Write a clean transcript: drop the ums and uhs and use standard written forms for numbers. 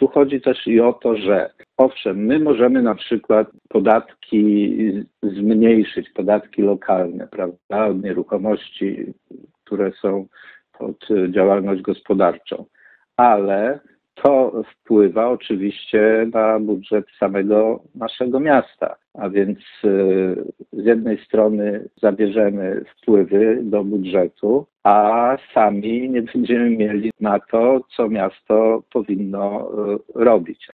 tu chodzi też i o to, że owszem, my możemy na przykład podatki zmniejszyć, podatki lokalne, prawda, od nieruchomości, które są pod działalność gospodarczą, ale to wpływa oczywiście na budżet samego naszego miasta, a więc z jednej strony zabierzemy wpływy do budżetu, a sami nie będziemy mieli na to, co miasto powinno robić.